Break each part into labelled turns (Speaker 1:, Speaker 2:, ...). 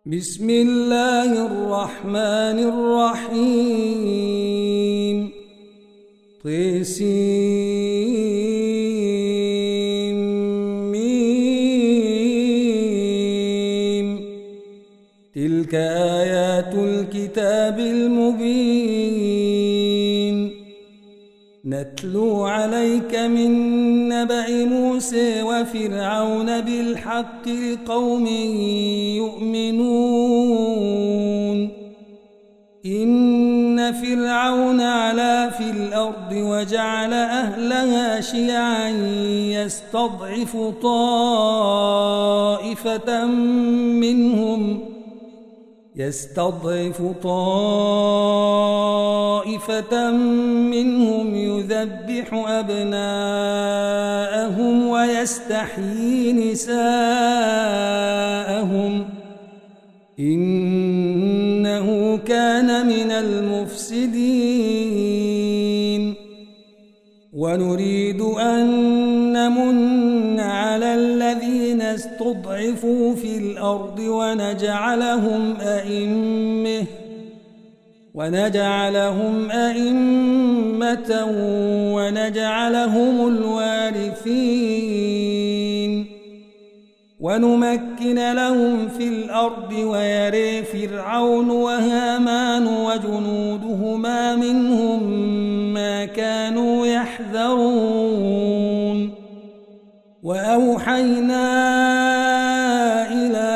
Speaker 1: بسم الله الرحمن الرحيم طسيم. تلك آيات الكتاب المبين نتلو عليك من نبأ موسى وفرعون بالحق لقوم يؤمنون. إن فرعون علا في الأرض وجعل أهلها شيعا يستضعف طائفة منهم يذبح أبناءهم ويستحيي نساءهم إنه كان من المفسدين. ونريد أن نمن على الذين استضعفوا في الأرض ونجعلهم أئمة ونجعلهم الوارثين ونمكن لهم في الأرض ويري فرعون وهامان وجنودهما منهم ما كانوا يحذرون. وأوحينا إلى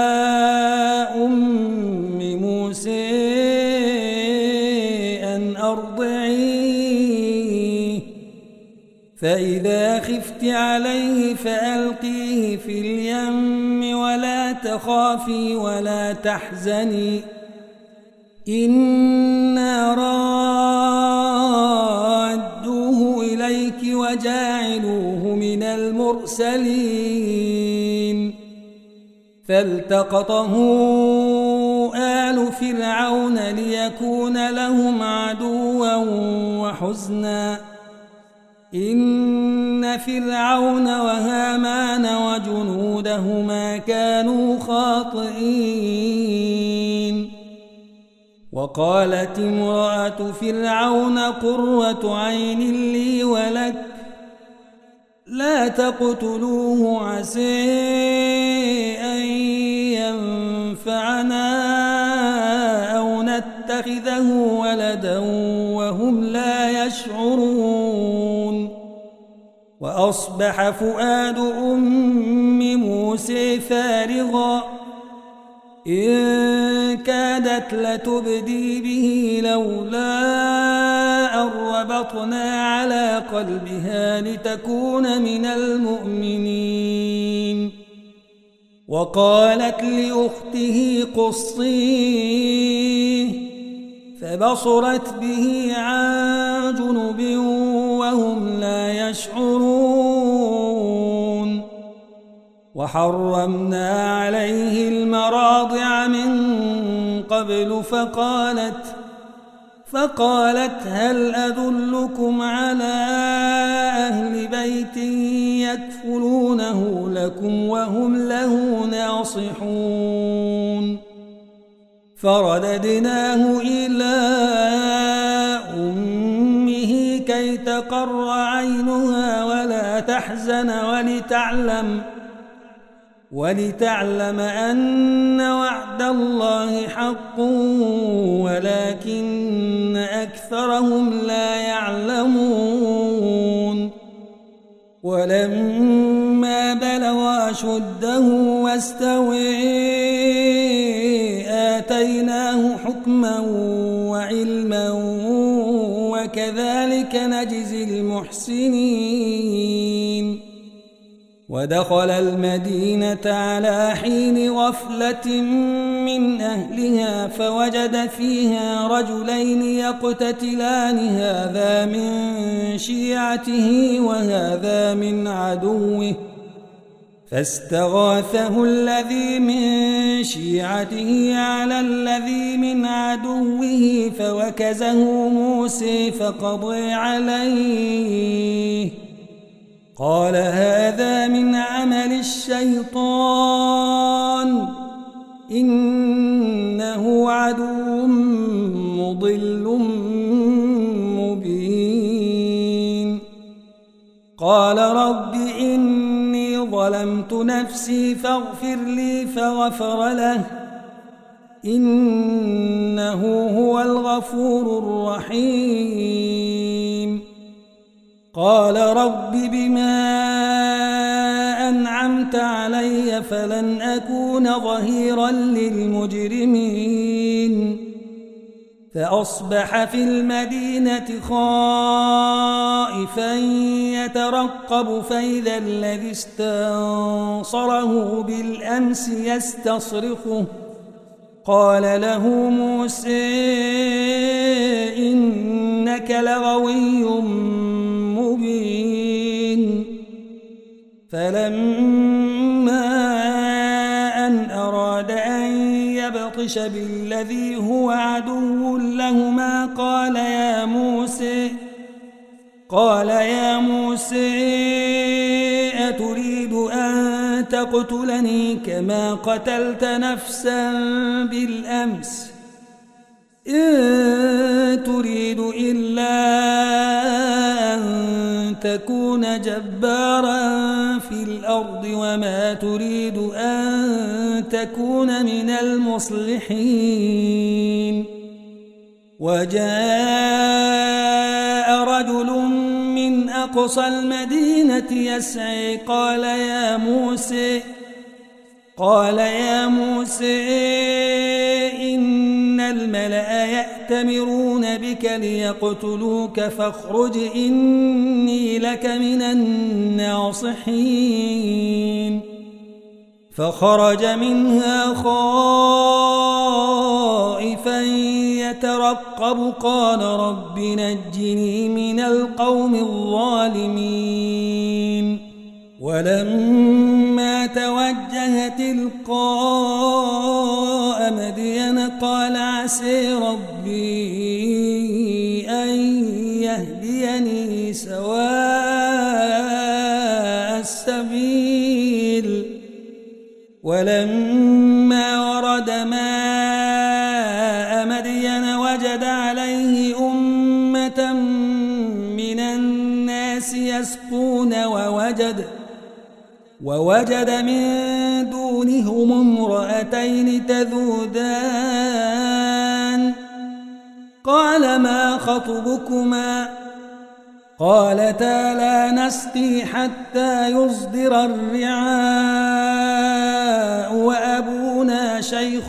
Speaker 1: أم موسى أن أرضعيه فإذا خفت عليه فألقيه في اليم ولا تخافي ولا تحزني إنا رادوه إليك وجاعلوه من المرسلين. فالتقطه آل فرعون ليكون لهم عدوا وحزنا إن فرعون وهامان وجنودهما كانوا خاطئين. وقالت امرأة فرعون قرة عين لي ولك لا تقتلوه عسى أن ينفعنا أو نتخذه ولدا وهم لا يشعرون. وأصبح فؤاد أم موسى فارغا إن كادت لتبدي به لولا أن ربطنا على قلبها لتكون من المؤمنين. وقالت لأخته قصيه فبصرت به عن جنب وهم لا يشعرون. وحرمنا عليه المراضع من قبل فقالت هل أدلكم على أهل بيت يكفلونه لكم وهم له ناصحون. فرددناه إلى أمه كي تقر عينها ولا تحزن ولتعلم أن وعد الله حق ولكن أكثرهم لا يعلمون. ولما بلغ أشده واستوى آتيناه حكما وعلما وكذلك نجزي المحسنين. ودخل المدينة على حين غفلة من أهلها فوجد فيها رجلين يقتتلان هذا من شيعته وهذا من عدوه فاستغاثه الذي من شيعته على الذي من عدوه فوكزه موسى فقضى عليه قال هذا من عمل الشيطان إنه عدو مضل مبين. قال رب إني ظلمت نفسي فاغفر لي فغفر له إنه هو الغفور الرحيم. قال رب بما أنعمت علي فلن أكون ظهيرا للمجرمين. فأصبح في المدينة خائفا يترقب فإذا الذي استنصره بالأمس يستصرخه. قال له موسى إنك لغوي مبين. فلما أن أراد أن يبطش بالذي هو عدو لهما قال يا موسى أتريد أن تقتلني كما قتلت نفسا بالأمس إن تريد إلا أن تكون جبارا في الأرض وما تريد أن تكون من المصلحين. وجاء رجل من أقصى المدينة يسعي قال يا موسى إن الملأ يأتمرون بك ليقتلوك فاخرج إني لك من الناصحين. فخرج منها خائفا يترقب قال رب نجني من القوم الظالمين. ولما توجه تلقاء مدين قال عسى ربي أن يهديني سواء السبيل. ولما ورد ماء مدين وجد عليه أمة من الناس يسقون ووجد من دونهم امرأتين تذودان. قال ما خطبكما؟ قالتا لا نسقي حتى يصدر الرعاء وأبونا شيخ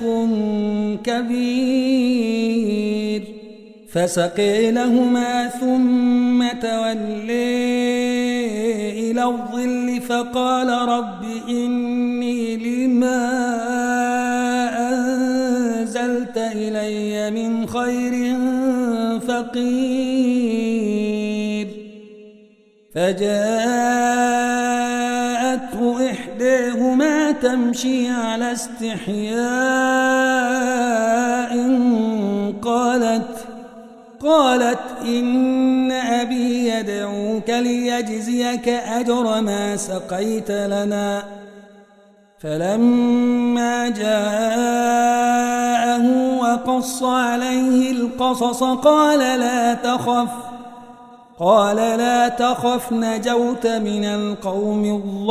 Speaker 1: كبير. فسقي لهما ثم تولي إلى الظل فقال رب إني لما أنزلت إلي من خير فقير. فجاءته إحداهما تمشي على استحياء قالت إن أبي يدعوك ليجزيك أجر ما سقيت لنا. فلما جاءه وقص عليه القصص قال لا تخف نجوت من القوم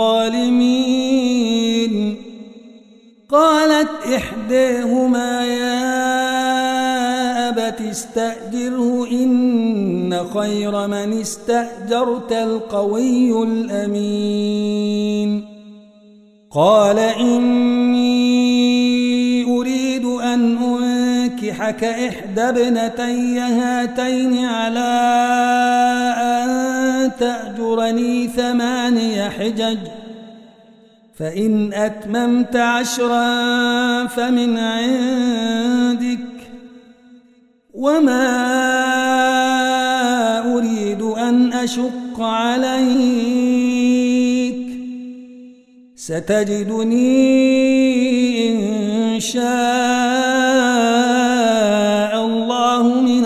Speaker 1: الظالمين. قالت إحداهما يا أبت استأجره إن خير من استأجرت القوي الأمين. قال إني أريد أن أنكحك إحدى ابنتي هاتين على أن تأجرني 8 حجج فإن أتممت 10 فمن عندك وما أريد أن أشق عليك ستجدني إن شاء الله من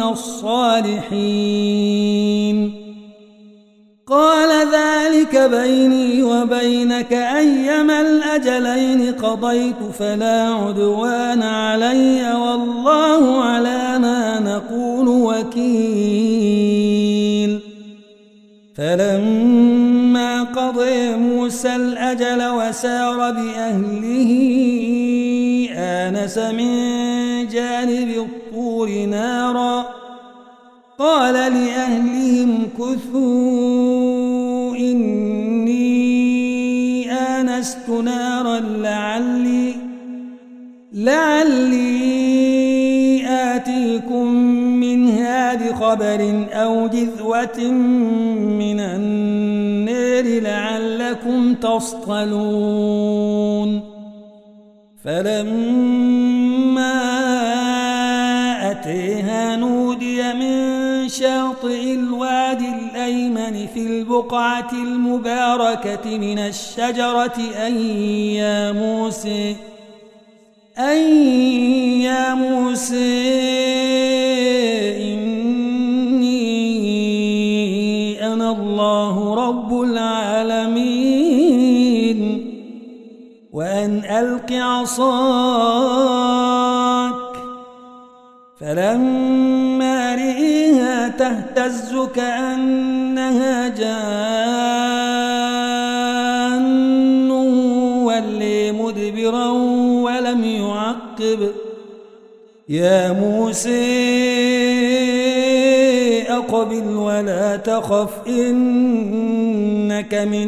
Speaker 1: الصالحين. قال ذلك بيني وبينك أيما الأجلين الأجلين قضيت فلا عدوان علي والله على ما نقول وكيل. فلما قضى موسى الأجل وسار بأهله آنس من جانب الطور نارا قال لأهلهم كثوا إني آنست نارا لعلي آتيكم منها بخبر أو جذوة من النار لعلكم تصطلون. فلما أتيها نودي من شاطئ الوادي الأيمن في البقعة المباركة من الشجرة أن يا موسى إني أنا الله رب العالمين وأن ألق عصاك. فلما رئيها تهتز كأنها جان ولي مدبرا ولم يعقب. يا موسى أقبل ولا تخف إنك من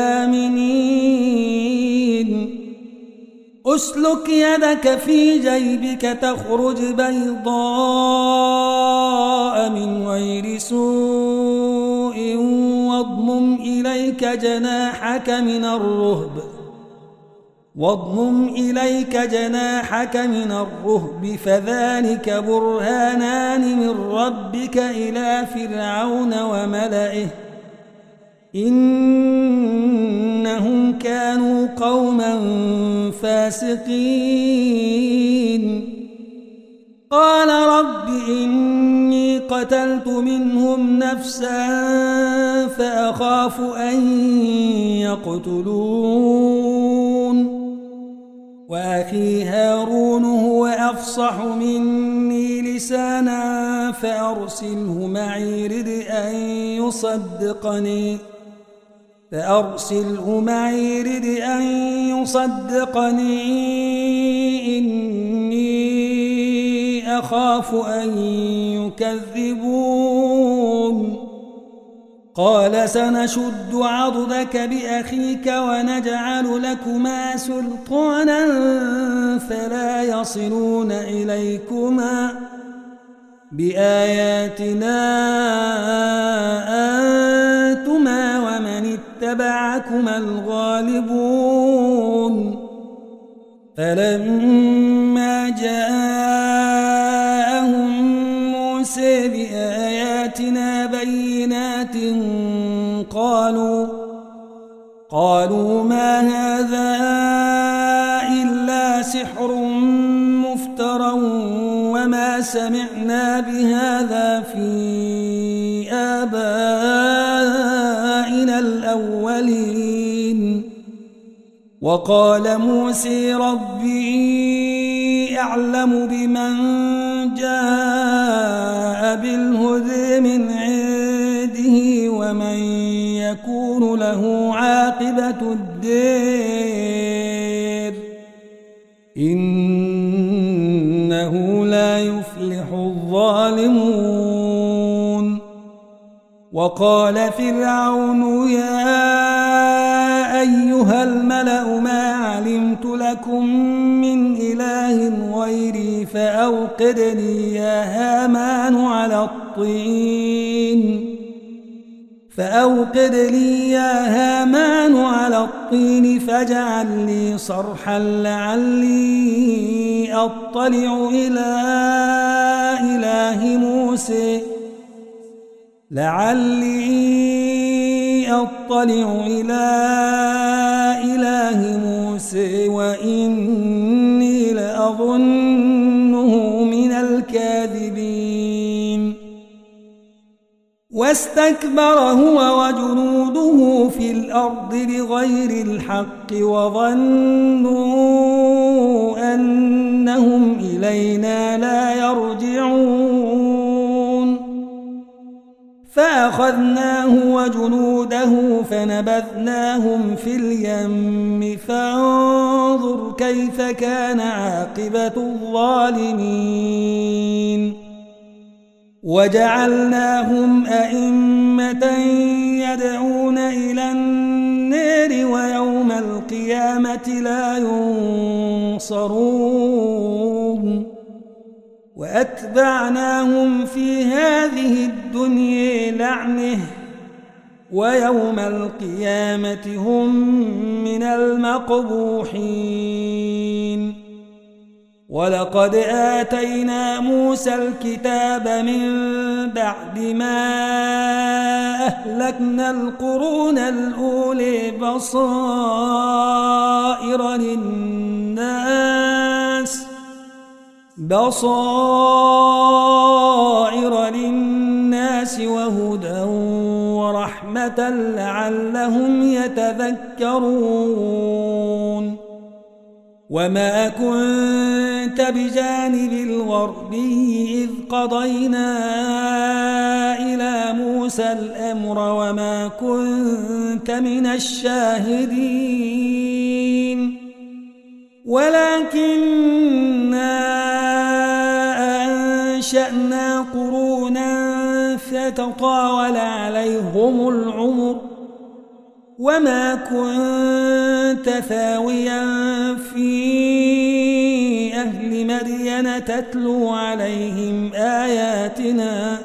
Speaker 1: الآمنين. أسلك يدك في جيبك تخرج بيضاء من غير سوء واضمم إليك جناحك من الرهب فذلك برهانان من ربك إلى فرعون وملئه إنهم كانوا قوما فاسقين. قال رب إني قتلت منهم نفسا فأخاف أن يقتلون وأخي هارون هو أفصح مني لسانا فأرسله معي رد أن يصدقني إني أخاف أن يكذبون. قال سنشد عضدك بأخيك ونجعل لكما سلطانا فلا يصلون إليكما بآياتنا أنتما ومن اتبعكما الغالبون. فلما جاءهم موسى بآياتنا بينات قالوا ما هذا إلا سحر مفترى وما سمعنا بهذا في آبائنا الأولين. وقال موسى ربي أعلم بمن جاء بالهدى من عنده ومن يكون له عاقبة الدار إنه لا يفلح الظالمون. وقال فرعون يا أيها الملأ ما علمت لكم من إله غيري فأوقد لي يا هامان على الطين فاجعل لي صرحا لعلي أطلع إلى إله موسى وإني لأظنه من الكاذبين. واستكبر هو وجنوده في الأرض بغير الحق وظنوا أنهم إلينا لا يرجعون فأخذناه وجنوده فنبذناهم في اليم فانظر كيف كان عاقبة الظالمين وجعلناهم أئمة يدعون إلى النار ويوم القيامة لا ينصرون وأتبعناهم في هذه الدنيا لعنة ويوم القيامة هم من المقبوحين ولقد آتينا موسى الكتاب من بعد ما أهلكنا القرون الأولى بصائر للناس وهدى ورحمة لعلهم يتذكرون وما كنت بجانب الغربي إذ قضينا إلى موسى الأمر وما كنت من الشاهدين ولكننا أنشأنا قرونا فتطاول عليهم العمر وما كنت ثاويا في أهل مدين تتلو عليهم آياتنا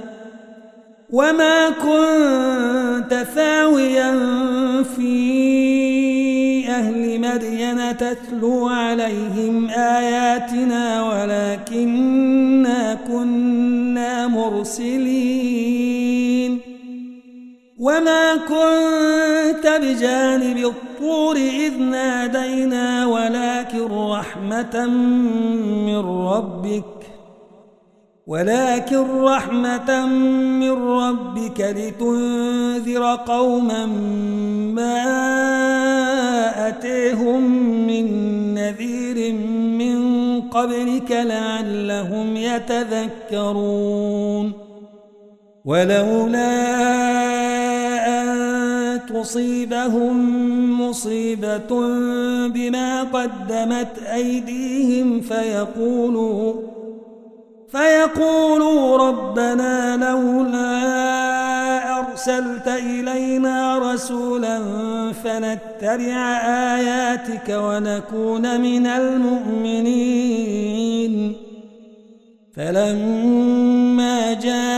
Speaker 1: ولكننا كنا مرسلين وما كنت بجانب الطور إذ نادينا ولكن رحمة من ربك لتنذر قوما ما أتيهم من نذير من قبلك لعلهم يتذكرون ولولا أن تصيبهم مصيبة بما قدمت أيديهم فيقولوا ربنا لولا أرسلت إلينا رسولا فنتبع آياتك ونكون من المؤمنين فلما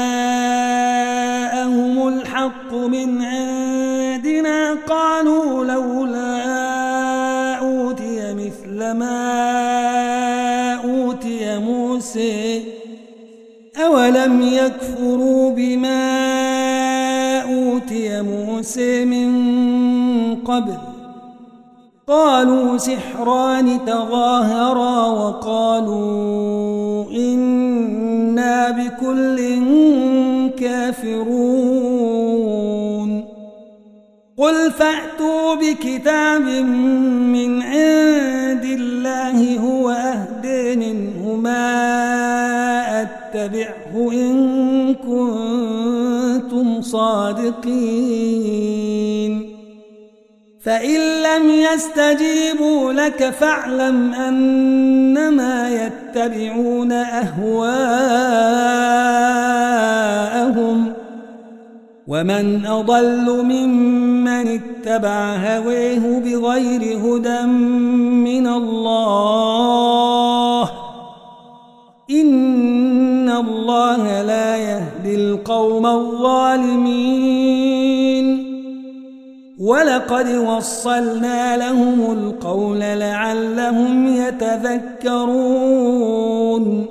Speaker 1: جاءهم الحق من عندنا قالوا لولا أوتي مثل ما أوتي موسى أولم يكفروا بما أوتي موسى من قبل قالوا سحران تظاهرا وقالوا إنا بكل كافرون قل فأتوا بكتاب من عند الله هو أهدى منهما أتبعه إن كنتم صادقين فإن لم يستجيبوا لك فاعلم أنما يتبعون أهواءهم ومن أضل ممن اتبع هواه بغير هدى من الله إن الله لا يهدي القوم الظالمين ولقد وصلنا لهم القول لعلهم يتذكرون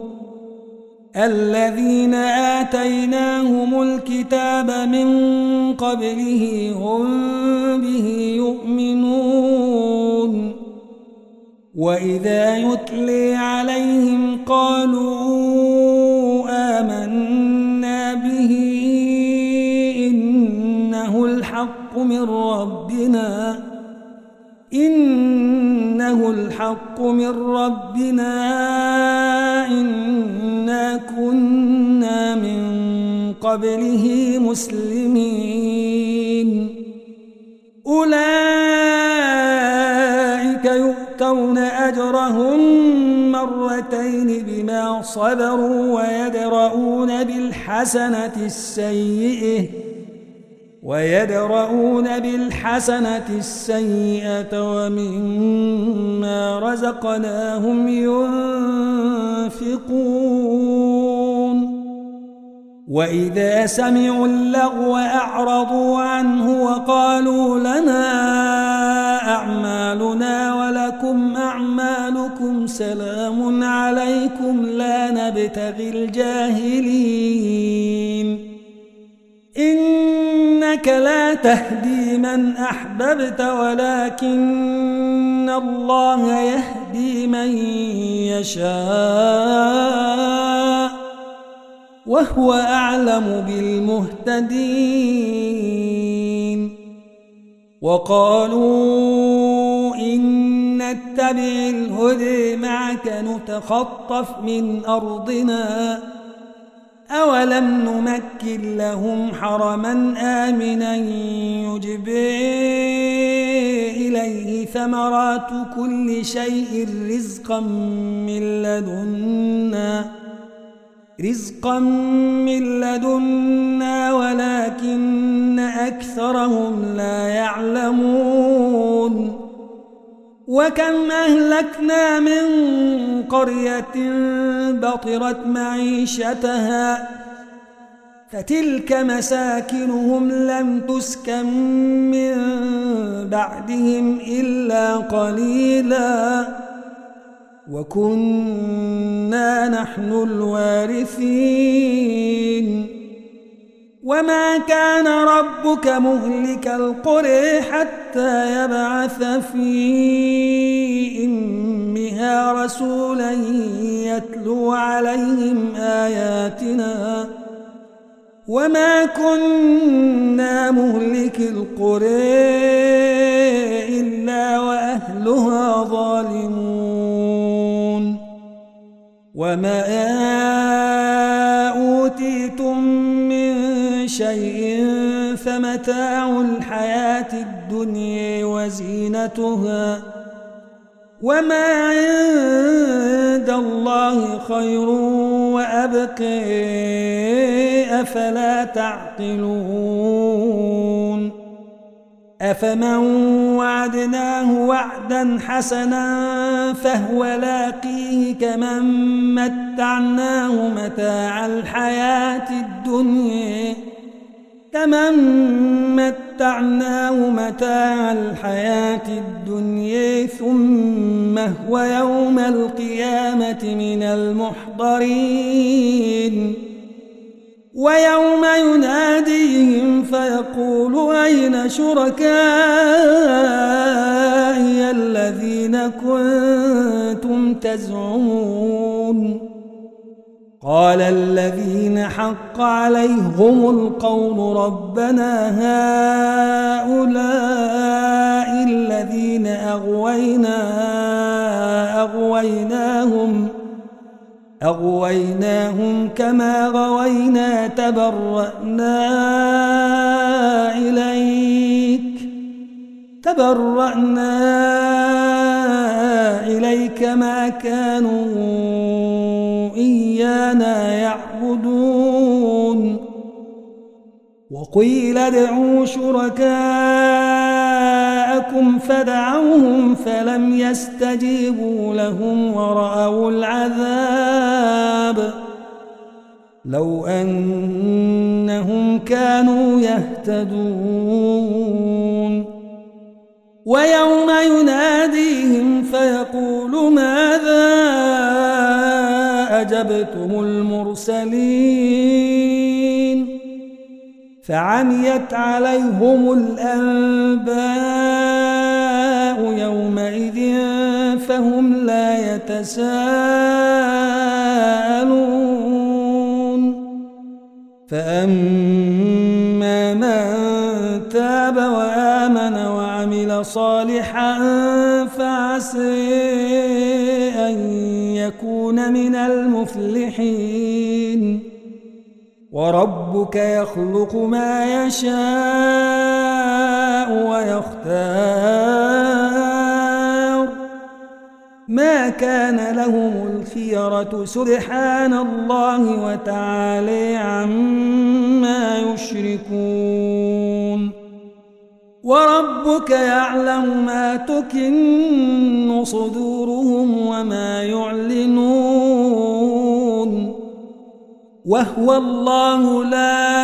Speaker 1: الذين آتيناهم الكتاب من قبله هم به يؤمنون وإذا يتلي عليهم قالوا آمنا به الحق من ربنا إنا كنا من قبله مسلمين أولئك يؤتون أجرهم مرتين بما صبروا ويدرؤون بالحسنة السيئة ومما رزقناهم ينفقون وإذا سمعوا اللغو أعرضوا عنه وقالوا لنا أعمالنا ولكم أعمالكم سلام عليكم لا نبتغي الجاهلين إنك لا تهدي من أحببت ولكن الله يهدي من يشاء وهو أعلم بالمهتدين وقالوا إن نتبع الهدى معك نتخطف من أرضنا أولم نمكن لهم حرما آمنا يجبى إليه ثمرات كل شيء رزقا من لدنا ولكن أكثرهم لا يعلمون وكم أهلكنا من قرية بطرت معيشتها فتلك مساكنهم لم تسكن من بعدهم إلا قليلا وكنا نحن الوارثين وما كان ربك مهلك القرى حتى يبعث في أمها رسولا يتلو عليهم آياتنا وما كنا مهلك القرى إلا وأهلها ظالمون وما أوتيتم من شيء فمتاع الحياة الدنيا وزينتها وما عند الله خير وأبقى أفلا تعقلون أفمن وعدناه وعدا حسنا فهو لاقيه كمن متعناه متاع الحياة الدنيا ثم هو يوم القيامة من المحضرين ويوم يناديهم فيقول أين شركائي الذين كنتم تزعمون قال الذين حق عليهم القول ربنا هؤلاء الذين أغويناهم كما غوينا تبرأنا إليك ما كانوا إيانا يعبدون وقيل ادعوا شركاءكم فدعوهم فلم يستجيبوا لهم ورأوا العذاب لو أنهم كانوا يهتدون ويوم يناديهم فيقول ماذا أجبتم المرسلين فعميت عليهم الأنباء يومئذ فهم لا يتساءلون فأما من تاب وآمن وعمل صالحا فعسى أن يكون من المفلحين وربك يخلق ما يشاء ويختار ما كان لهم الخيرة سبحان الله وتعالى عما يشركون وربك يعلم ما تكن صدورهم وما يعلنون وهو الله لا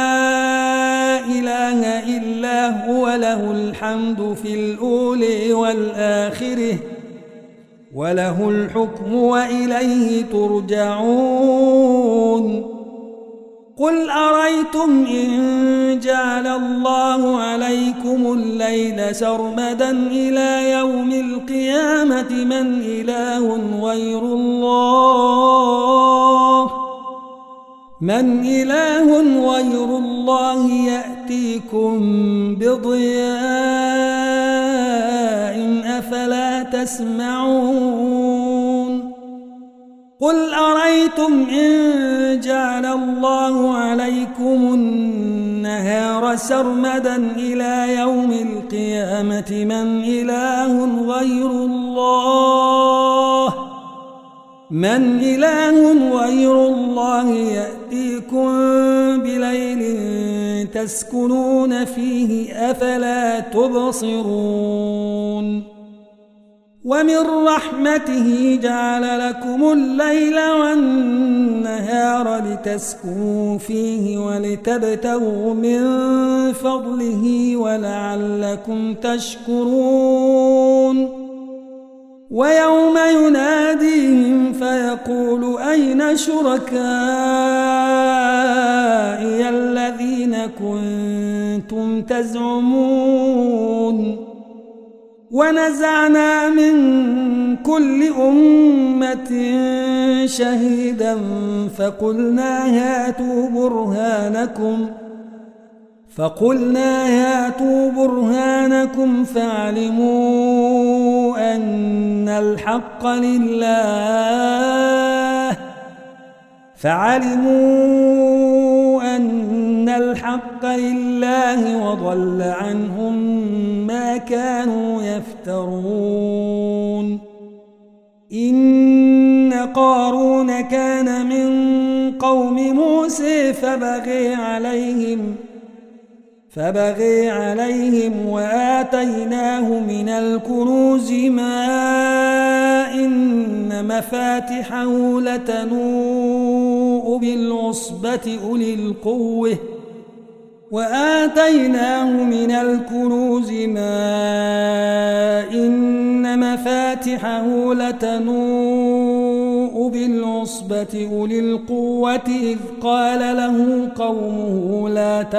Speaker 1: إله إلا هو له الحمد في الأولى والآخرة وله الحكم وإليه ترجعون قل أريتم إن جعل الله عليكم الليل سرمدا إلى يوم القيامة من إله غير الله يأتيكم بضياء أفلا تسمعون قل أريتم إن جعل الله عليكم النهار سرمدا إلى يوم القيامة من إله غير الله يأتيكم بليل تسكنون فيه أفلا تبصرون ومن رحمته جعل لكم الليل والنهار لتسكنوا فيه ولتبتغوا من فضله ولعلكم تشكرون ويوم يناديهم فيقول أين شركائي الذين كنتم تزعمون ونزعنا من كل أمة شهيدا فقلنا هاتوا برهانكم فاعلموا أن الحق لله وضل عنهم ما كانوا يفترون إن قارون كان من قوم موسى فبغي عليهم وآتيناه من الكنوز ما إن مفاتحه لتنوء بالعصبة أولي القوة إذ قال له قومه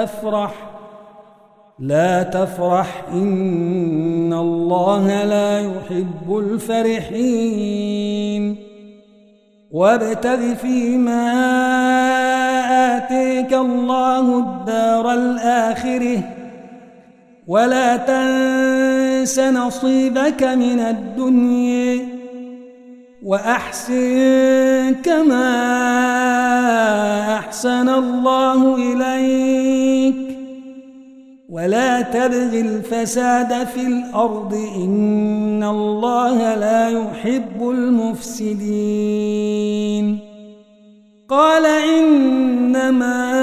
Speaker 1: لا تفرح إن الله لا يحب الفرحين وابتغ فيما آتيك الله الدار الآخرة ولا تنس نصيبك من الدنيا وأحسن كما أحسن الله إليك ولا تبغ الفساد في الأرض إن الله لا يحب المفسدين قال إنما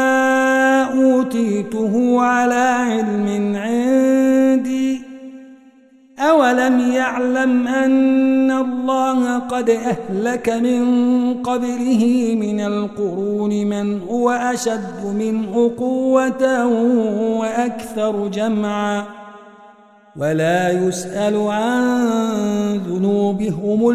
Speaker 1: أوتيته على علم عندي أولم يعلم أن الله قد أهلك من قبله من القرون من هو أشد منه قوة وأكثر جمعا ولا يسأل عن ذنوبهم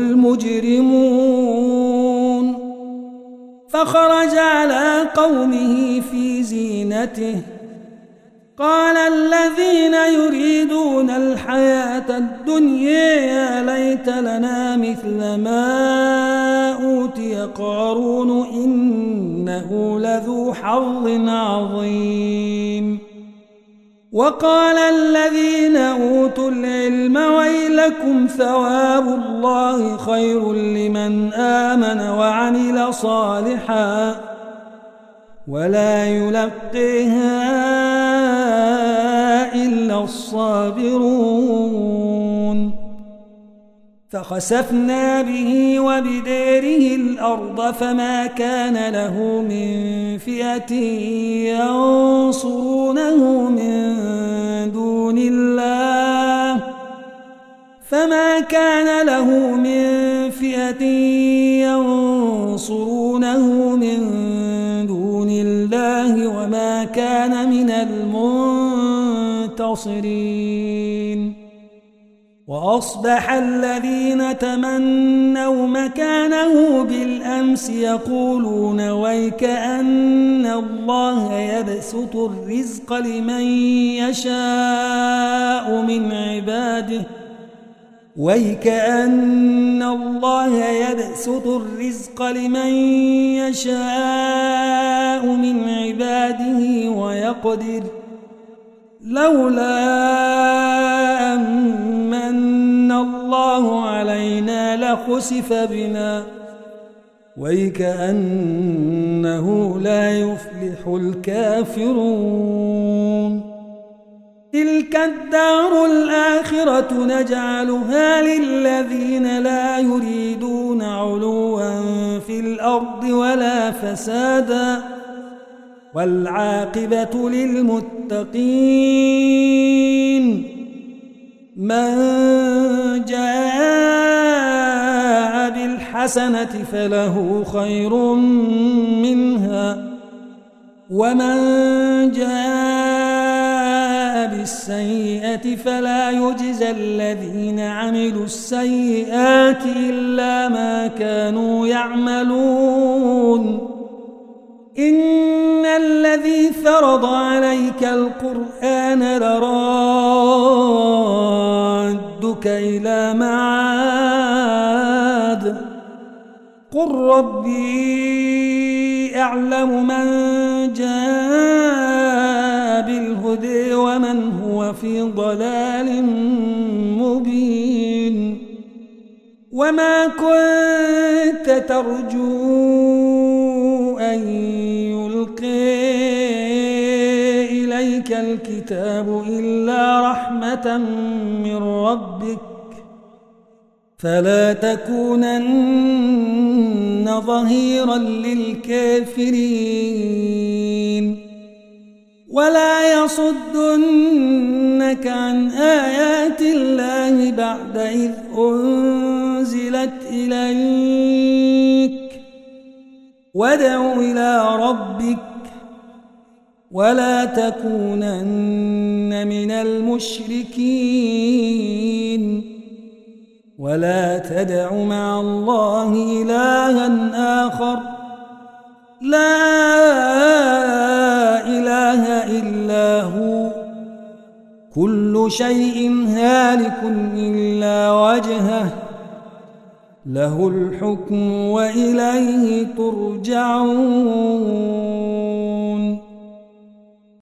Speaker 1: المجرمون فخرج على قومه في زينته قال الذين يريدون الحياة الدنيا يا ليت لنا مثل ما أوتي قارون إنه لذو حظ عظيم وقال الذين أوتوا العلم ويلكم ثواب الله خير لمن آمن وعمل صالحا ولا يلقيها إلا الصابرون فخسفنا به وبداره الأرض فما كان له من فئة ينصرونه من دون الله وما كان من المنتصرين وأصبح الذين تمنوا مكانه بالأمس يقولون ويك أن الله يبسط الرزق لمن يشاء من عباده ويقدر لولا أمن الله علينا لخسف بنا ويكأنه لا يفلح الكافرون تلك الدار الآخرة نجعلها للذين لا يريدون علوا في الأرض ولا فسادا والعاقبة للمتقين من جاء بالحسنة فله خير منها ومن جاء بالسيئة فلا يجزى الذين عملوا السيئات إلا ما كانوا يعملون إن الذي فرض عليك القرآن لرادك إلى معاد قل ربي أعلم من جاء بالهدى ومن هو في ضلال مبين وما كنت ترجو أن يلقي إليك الكتاب إلا رحمة من ربك فلا تكونن ظهيرا للكافرين ولا يصدنك عن آيات الله بعد إذ أنزلت إليك وادع إلى ربك ولا تكونن من المشركين ولا تدع مع الله إلها آخر لا إله إلا هو كل شيء هالك إلا وجهه له الحكم وإليه ترجعون